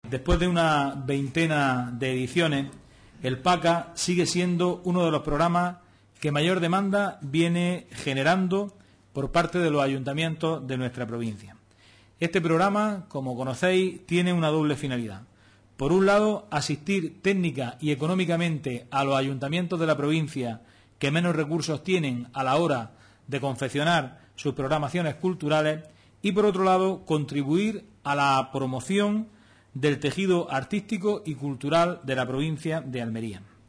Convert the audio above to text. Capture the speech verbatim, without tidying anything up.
Después de una veintena de ediciones, el PACA sigue siendo uno de los programas que mayor demanda viene generando por parte de los ayuntamientos de nuestra provincia. Este programa, como conocéis, tiene una doble finalidad. Por un lado, asistir técnica y económicamente a los ayuntamientos de la provincia que menos recursos tienen a la hora de confeccionar sus programaciones culturales, y por otro lado, contribuir a la promoción del tejido artístico y cultural de la provincia de Almería.